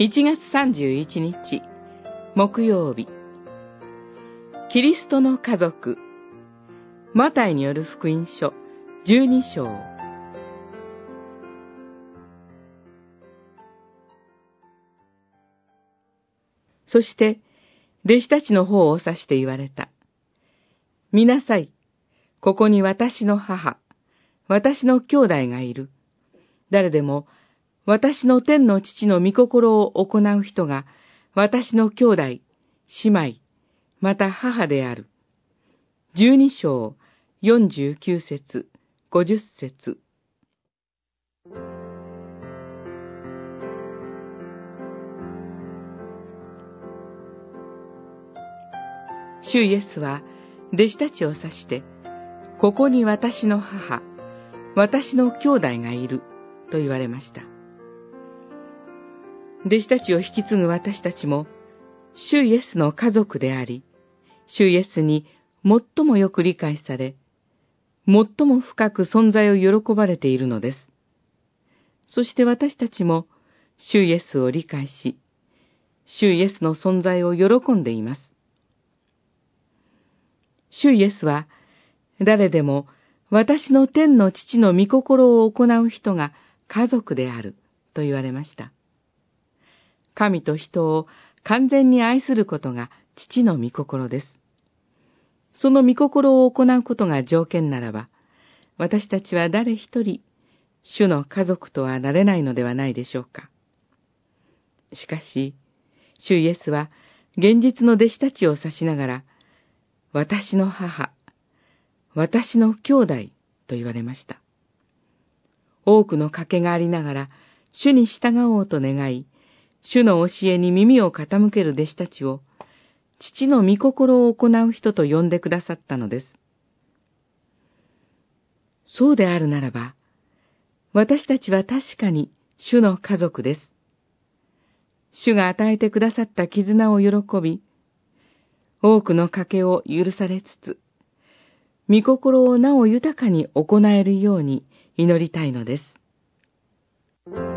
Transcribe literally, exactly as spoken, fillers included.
いちがつさんじゅういちにち、木曜日。キリストの家族。マタイによる福音書じゅうにしょう。そして、弟子たちの方を指して言われた。見なさい。ここに私の母、私の兄弟がいる。誰でも、私の天の父の御心を行う人が、私の兄弟、姉妹、また母である。じゅうにしょう、よんじゅうきゅうせつ、ごじゅっせつ。主イエスは、弟子たちを指して、ここに私の母、私の兄弟がいる、と言われました。弟子たちを引き継ぐ私たちも、主イエスの家族であり、主イエスに最もよく理解され、最も深く存在を喜ばれているのです。そして私たちも、主イエスを理解し、主イエスの存在を喜んでいます。主イエスは、誰でも私の天の父の御心を行う人が家族であると言われました。神と人を完全に愛することが父の御心です。その御心を行うことが条件ならば、私たちは誰一人、主の家族とはなれないのではないでしょうか。しかし、主イエスは現実の弟子たちを指しながら、私の母、私の兄弟と言われました。多くの賭けがありながら、主に従おうと願い、主の教えに耳を傾ける弟子たちを、父の御心を行う人と呼んでくださったのです。そうであるならば、私たちは確かに主の家族です。主が与えてくださった絆を喜び、多くの賭けを許されつつ、御心をなお豊かに行えるように祈りたいのです。